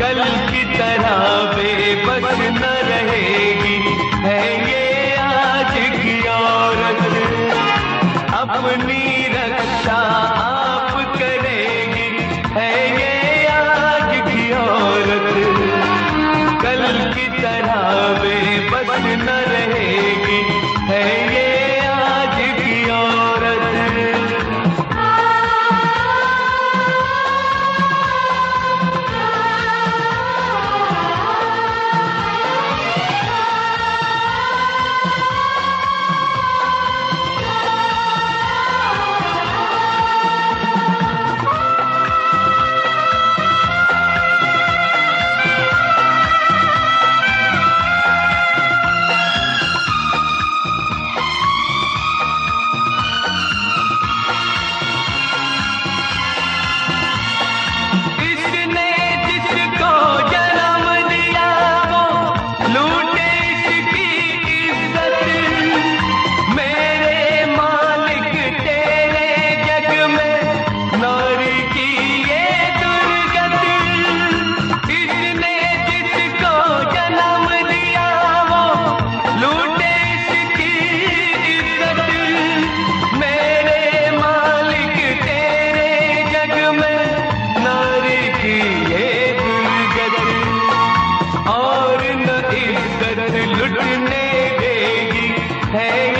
कल की तरह बेबस न रहेगी, है ये आज की औरत। अपनी रक्षा आप करेगी, है ये आज की औरत। कल की तरह बेबस न रहेगी, है ये आज की औरत। लुटने देगी, है